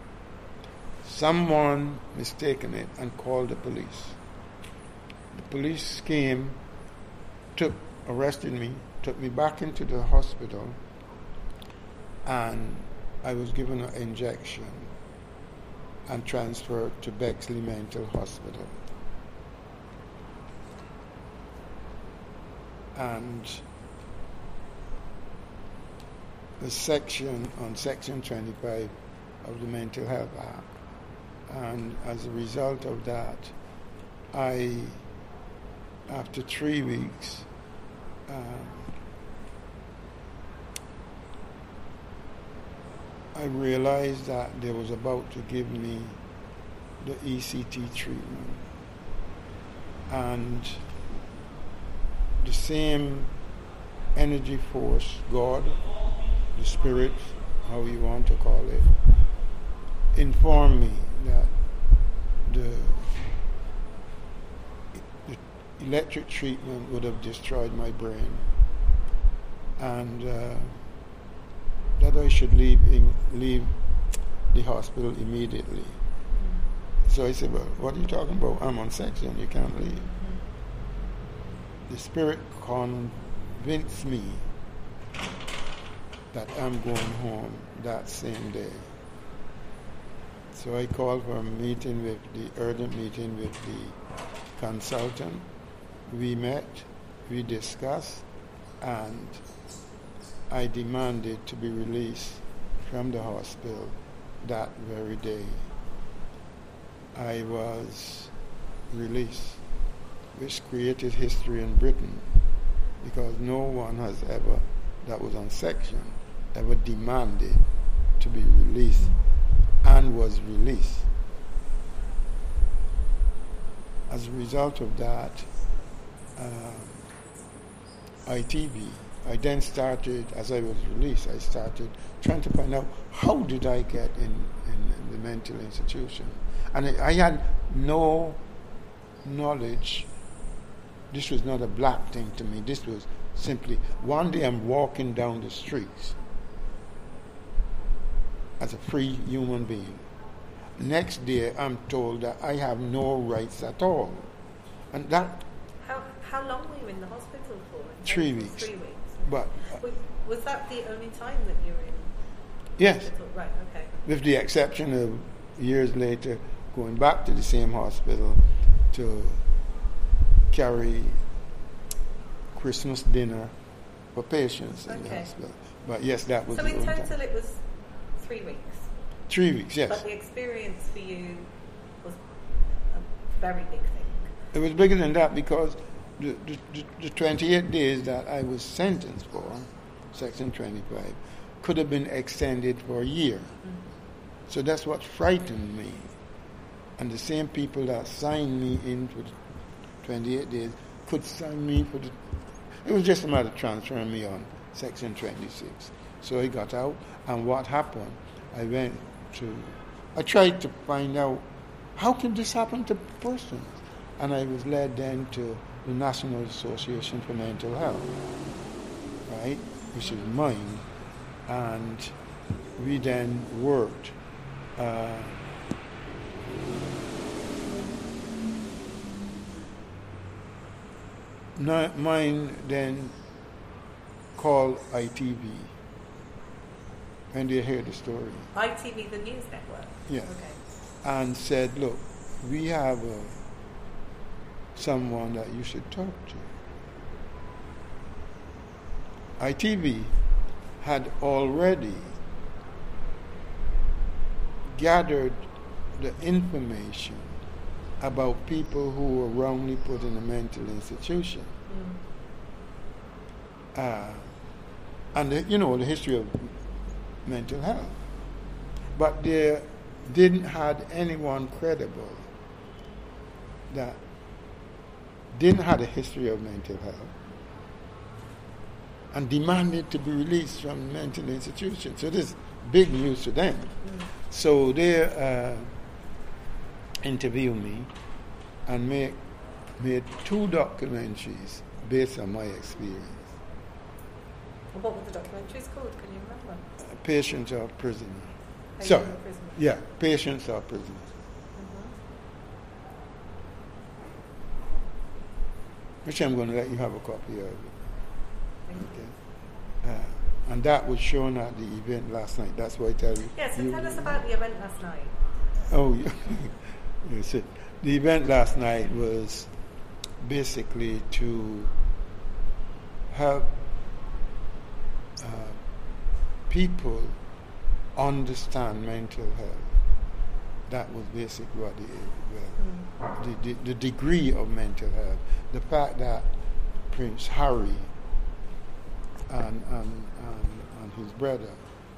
Someone mistaken it and called the police. The police came, took, arrested me, took me back into the hospital, and I was given an injection and transferred to Bexley Mental Hospital. And the section on Section twenty-five of the Mental Health Act And as a result of that, I, after three weeks, um, I realized that they was about to give me the E C T treatment. And the same energy force, God, the Spirit, how you want to call it, informed me that the, the electric treatment would have destroyed my brain, and uh, that I should leave in, leave the hospital immediately. Mm-hmm. So I said, well, what are you talking about? I'm on section, you can't leave. Mm-hmm. The Spirit convinced me that I'm going home that same day. So I called for a meeting with the urgent meeting with the consultant. We met, we discussed, and I demanded to be released from the hospital that very day. I was released, which created history in Britain, because no one has ever, that was on section, ever demanded to be released and was released. As a result of that, um, I T V, I then started, as I was released, I started trying to find out how did I get in, in, in the mental institution. And I, I had no knowledge. This was not a black thing to me. This was simply, one day I'm walking down the streets as a free human being. Next day I'm told that I have no rights at all. And that... How how long were you in the hospital for? Three weeks. Three weeks. But was, was that the only time that you were in yes. hospital? Right, okay. With the exception of years later going back to the same hospital to carry Christmas dinner for patients in okay. the hospital. But yes, that was so the in only total time. It was three weeks. Three weeks, yes. But the experience for you was a very big thing. It was bigger than that because the, the, the, the twenty-eight days that I was sentenced for, Section twenty-five, could have been extended for a year. Mm-hmm. So that's what frightened me. And the same people that signed me in for the twenty-eight days could sign me for the... It was just a matter of transferring me on Section twenty-six. So I got out, and what happened, I went to... I tried to find out, how can this happen to persons? And I was led then to the National Association for Mental Health, right, which is mine. And we then worked. Uh, mine then called I T V, and they heard the story. I T V, the news network? Yeah. Okay. And said, look, we have uh, someone that you should talk to. I T V had already gathered the information about people who were wrongly put in a mental institution. Mm. Uh, and, the, you know, the history of mental health. But they didn't have anyone credible that didn't have a history of mental health and demanded to be released from mental institution. So this is big news to them. Mm. So they uh, interviewed me and make, made two documentaries based on my experience. What were the documentaries called? Can you remember? Uh, Patients or Prisoners. Are Sorry. you a prisoner? Yeah, Patients or Prisoners. Mm-hmm. Which I'm going to let you have a copy of. Thank Okay. Uh, and that was shown at the event last night. That's why I tell you. Yeah, so you, tell us about the event last night. Oh, yeah. Yes, it. The event last night was basically to help uh, people understand mental health that was basically what the, well, mm. the, the, the degree of mental health. The fact that Prince Harry and, and, and, and his brother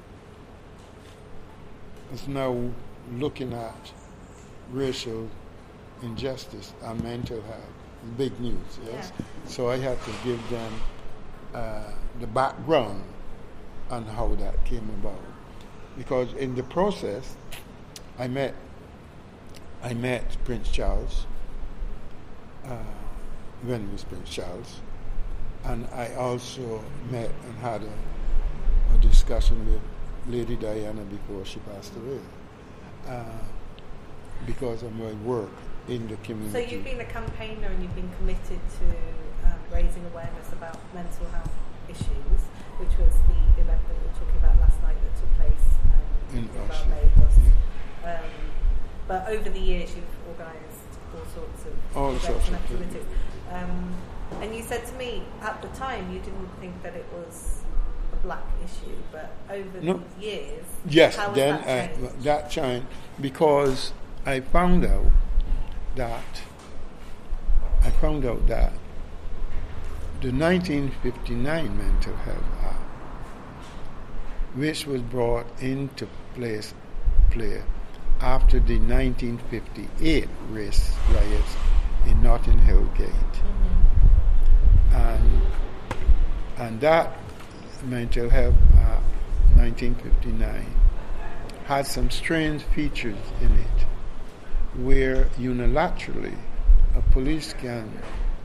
is now looking at racial injustice and mental health. Big news, yes? Yeah. So I had to give them uh, the background on how that came about. Because in the process, I met I met Prince Charles, uh, when he was Prince Charles, and I also met and had a, a discussion with Lady Diana before she passed away, uh, because of my work in the community. So you've been a campaigner and you've been committed to um, raising awareness about mental health issues, which was the event that we were talking about last night that took place um, in, in Barbados. Yeah. Um, but over the years you've organised all sorts of all events sorts and of activities. Um, and you said to me at the time you didn't think that it was a black issue, but over no. the years, yes, how has then that changed? I, that changed because I found out that I found out that the nineteen fifty-nine Mental Health Act, which was brought into place play after the nineteen fifty-eight race riots in Notting Hill Gate, mm-hmm. and and that Mental Health Act nineteen fifty-nine had some strange features in it, where unilaterally a police can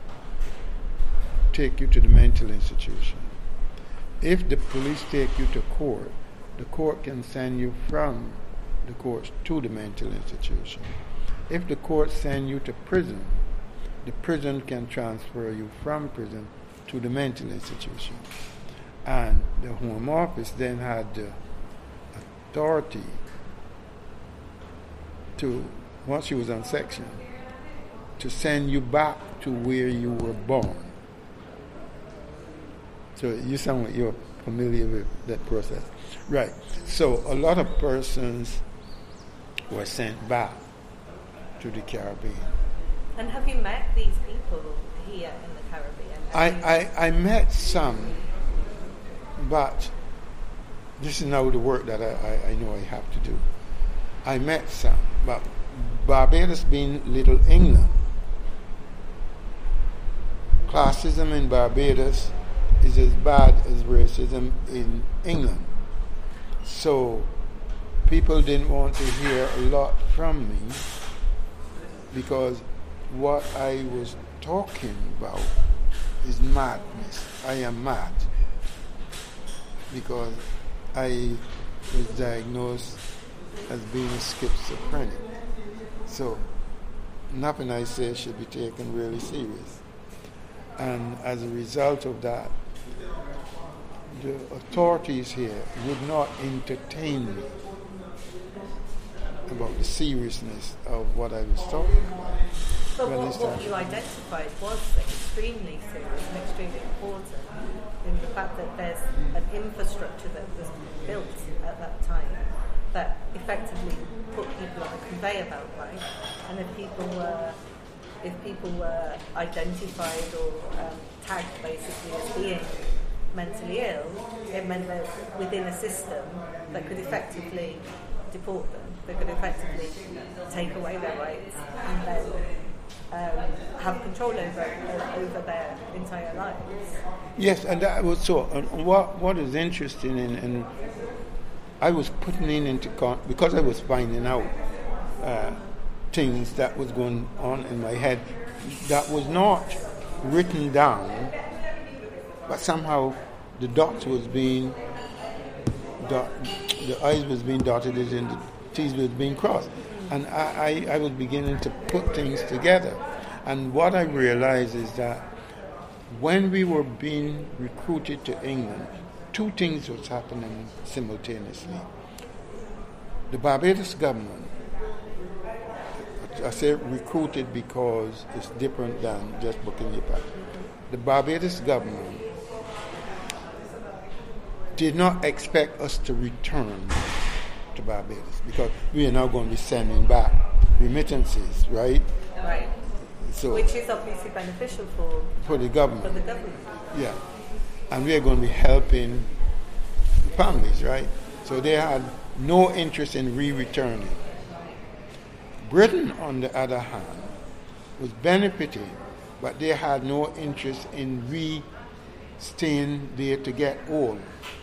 take you to the mental institution. If the police take you to court, the court can send you from the courts to the mental institution. If the court send you to prison, the prison can transfer you from prison to the mental institution. And the Home Office then had the authority to, once you was on section, to send you back to where you were born. So you sound like you're familiar with that process. Right. So a lot of persons were sent back to the Caribbean. And have you met these people here in the Caribbean? I, I, I met some, but this is now the work that I, I, I know I have to do. I met some, but Barbados being Little England, classism in Barbados is as bad as racism in England. So people didn't want to hear a lot from me because what I was talking about is madness. I am mad because I was diagnosed as being schizophrenic. So nothing I say should be taken really serious. And as a result of that, the authorities here would not entertain me about the seriousness of what I was talking about. But what, what you identified was extremely serious and extremely important in the fact that there's an infrastructure that was built at that time that effectively put people on a conveyor belt, right? And if people were if people were identified or um, tagged basically as being mentally ill, it meant that within a system that could effectively deport them, that could effectively take away their rights and then um, have control over uh, over their entire lives. Yes, and that was so. And what what is interesting, in, and I was putting in into con- because I was finding out uh, things that was going on in my head that was not written down, but somehow the dots was being dot, the I's was being dotted and the T's was being crossed, and I, I, I was beginning to put things together. And what I realized is that when we were being recruited to England, two things was happening simultaneously. The Barbados government, I say recruited because it's different than just booking your pass. The Barbados government did not expect us to return to Barbados because we are now going to be sending back remittances, right? Right. So which is obviously beneficial for for the government. For the government. Yeah, and we are going to be helping families, right? So they had no interest in re-returning. Britain, on the other hand, was benefiting, but they had no interest in re-staying there to get old.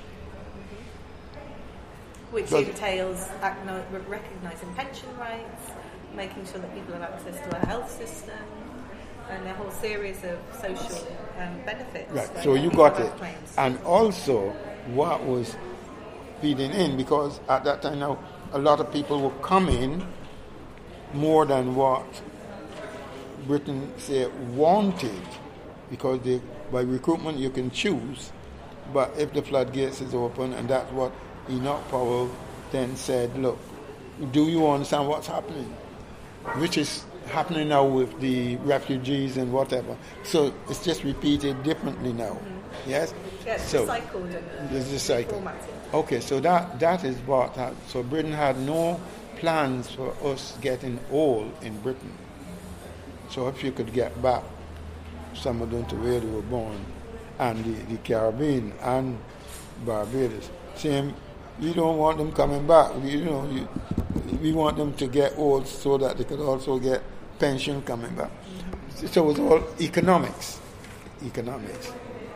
Which but entails acknow- recognising pension rights, making sure that people have access to a health system, and a whole series of social um, benefits. Right, so you got it. Claims. And also, what was feeding in, because at that time now, a lot of people were coming more than what Britain say wanted, because they, by recruitment you can choose, but if the floodgates is open, and that's what Enoch Powell then said, look, do you understand what's happening? Which is happening now with the refugees and whatever. So it's just repeated differently now. Mm-hmm. Yes? Yes, so, recycled. It's recycled. Okay, so that, that is what, ha- so Britain had no plans for us getting old in Britain. So if you could get back some of them to where they were born, and the, the Caribbean and Barbados, same, we don't want them coming back. We, you know, you, we want them to get old so that they could also get pension coming back. Mm-hmm. So it was all economics. Economics.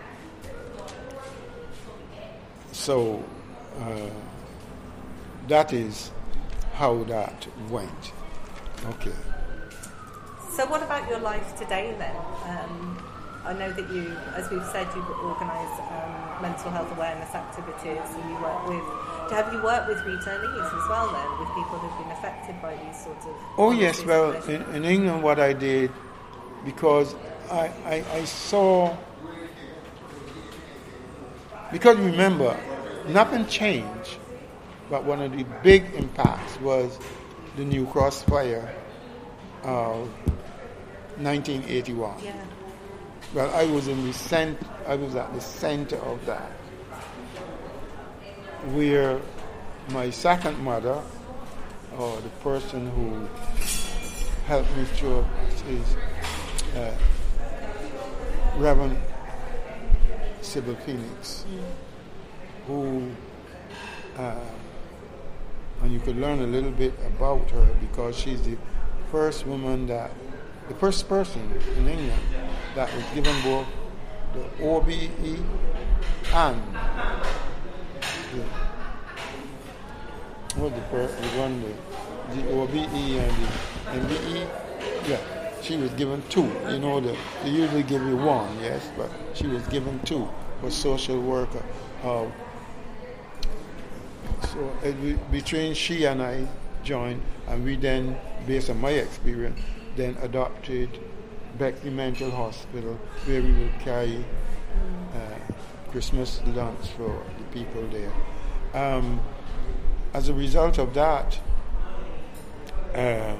So uh, that is how that went. Okay. So what about your life today then? Um, I know that you, as we've said, you organise um, mental health awareness activities, and you work with. Have you worked with returnees as well then, with people who've been affected by these sorts of? Oh yes, well in, in England what I did, because I, I, I saw, because remember, nothing changed, but one of the big impacts was the New Cross fire of nineteen eighty-one. Yeah. Well, I was in the cent- I was at the center of that, where my second mother, or the person who helped me through, is uh, Reverend Sybil Phoenix, mm. who, uh, and you could learn a little bit about her because she's the first woman that, the first person in England that was given both the O B E and the, what the, per, the one, the, the O B E and the M B E. Yeah, she was given two. You know, the, they usually give you one, yes, but she was given two for social worker. Uh, so it, between she and I joined, and we then, based on my experience, then adopted Beckley Mental Hospital, where we will carry uh, Christmas lunch for the people there. Um, as a result of that, uh,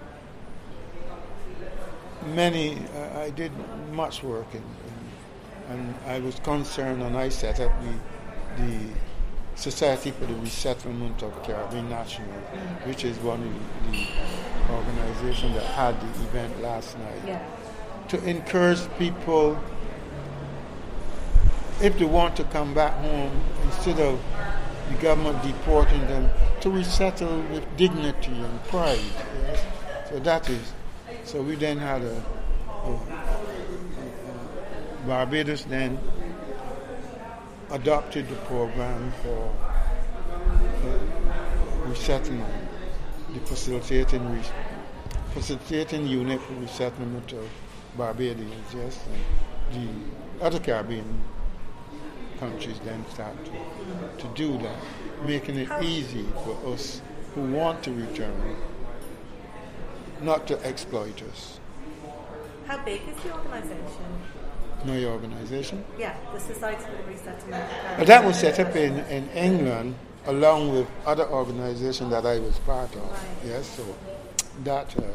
many, uh, I did much work, in, in, and I was concerned, and I set up the, the Society for the Resettlement of Caribbean Nationals, which is one of the, the organizations that had the event last night. Yeah. To encourage people, if they want to come back home, instead of the government deporting them, to resettle with dignity and pride. Yes? So that is, so we then had a, a, a, a Barbados then adopted the program for uh, resettlement, the facilitating, re- facilitating unit for resettlement of Barbadians, yes, and the other Caribbean countries then start to, to do that, making it easy for us who want to return not to exploit us. How big is the organisation? My organisation? Yeah, the Society for the Resettlement. Uh, that was set up in, in England along with other organizations that I was part of. Right. Yes, so that uh,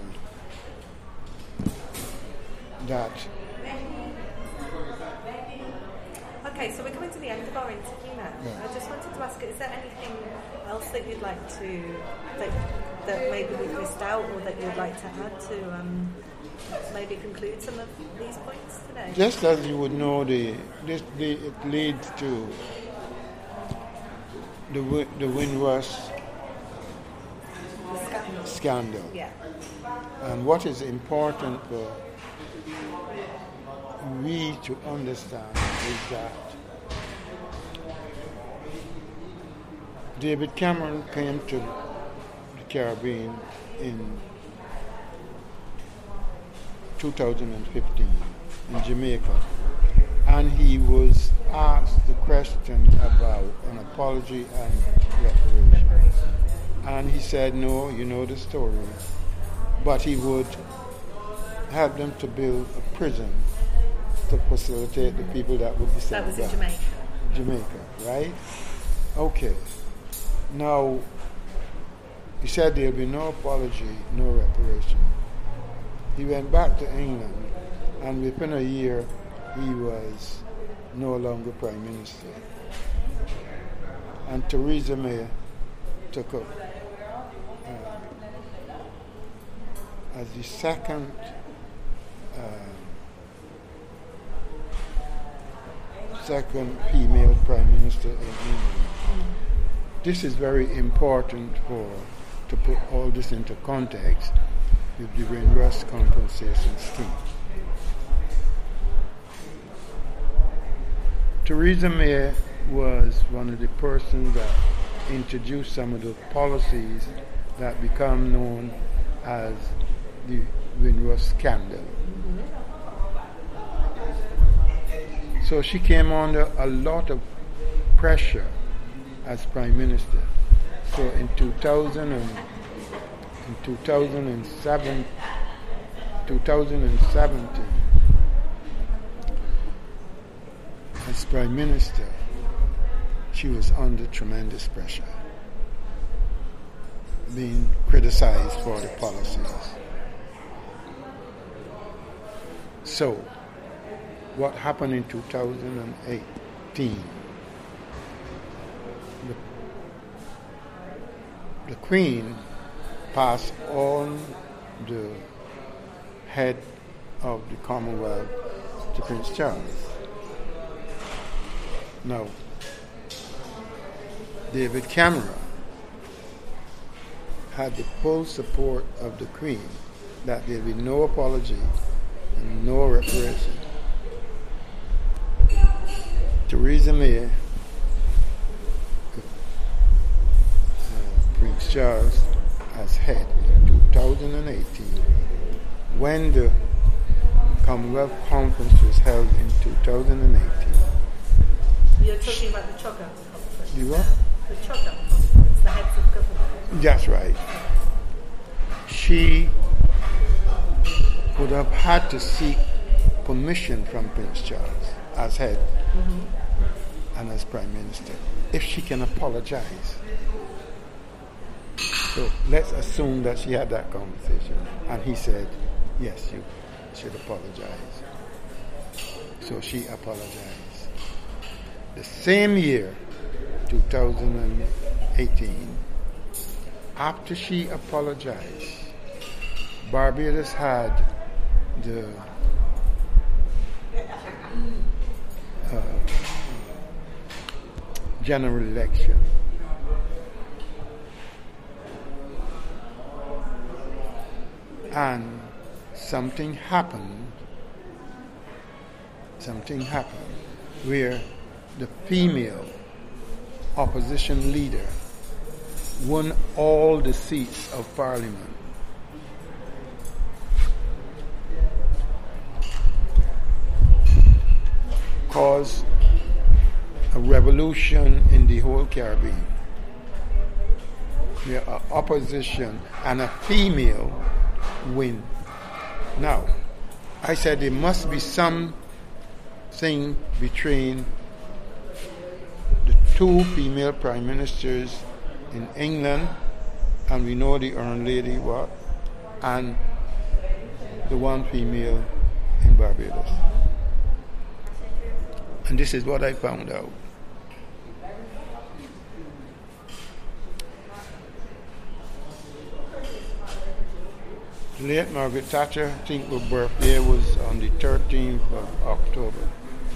that. I've Okay, so we're coming to the end of our interview now. Yeah. I just wanted to ask, is there anything else that you'd like to, that, that maybe we've missed out, or that you'd like to add to um, maybe conclude some of these points today? Just as you would know, the, this, the, it leads to the, Wi- the Windrush The scandal. scandal. Yeah. And what is important for we to understand is that David Cameron came to the Caribbean in two thousand fifteen in Jamaica, and he was asked the question about an apology and reparation. And he said, no, you know the story, but he would help them to build a prison to facilitate the people that would be sent That was in back. Jamaica. Jamaica, right? Okay. Now, he said there'll be no apology, no reparation. He went back to England, and within a year, he was no longer Prime Minister. And Theresa May took up uh, as the second uh, second female Prime Minister in England. This is very important for to put all this into context with the Windrush compensation scheme. Theresa May was one of the persons that introduced some of the policies that become known as the Windrush scandal. So she came under a lot of pressure as Prime Minister. So in two thousand and in two thousand seven, two thousand seventeen, as Prime Minister, she was under tremendous pressure, being criticized for the policies. So, what happened in two thousand eighteen? The, the Queen passed on the head of the Commonwealth to Prince Charles. Now, David Cameron had the full support of the Queen that there be no apology and no reparation. Theresa May, uh, Prince Charles as head in two thousand eighteen, when the Commonwealth Conference was held in two thousand eighteen. You're talking about the CHOGM conference. You what? The CHOGM conference, the heads of government. That's right. She would have had to seek permission from Prince Charles as head mm-hmm. and as Prime Minister if she can apologize. So let's assume that she had that conversation and he said, yes, you should apologize. So she apologized. The same year, two thousand eighteen, after she apologized, Barbados had the uh, general election. And something happened, something happened where the female opposition leader won all the seats of parliament. Caused a revolution in the whole Caribbean. Where an opposition and a female win. Now, I said there must be something between the two female prime ministers in England, and we know the Iron Lady what, and the one female in Barbados. And this is what I found out. Late Margaret Thatcher, I think her birthday was on the thirteenth of October.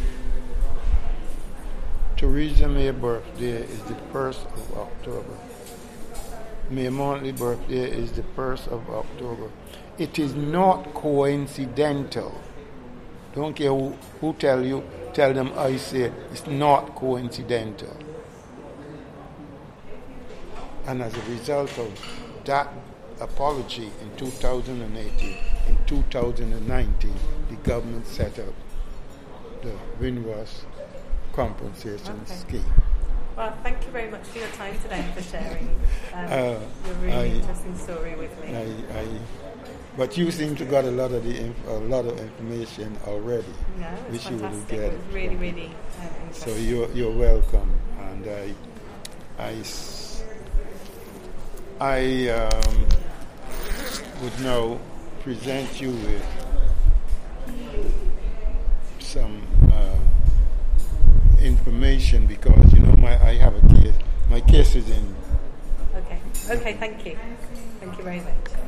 Theresa May's birthday is the first of October. May Montley's birthday is the first of October. It is not coincidental. Don't care who, who tell you, tell them I say it's not coincidental. And as a result of that apology in two thousand eighteen, in two thousand nineteen, the government set up the Windrush compensation okay. scheme. Well, thank you very much for your time today and for sharing um, Uh, your really I- interesting story with me. I, I, but you seem to got a lot of the inf- a lot of information already. No, it was which you would fantastic. get It was really, from- really um, So interesting. you're you're welcome, and I I s- I um, would now present you with some uh, information because you know my I have a case. My case is in. Okay. Okay. Thank you. Thank you very much.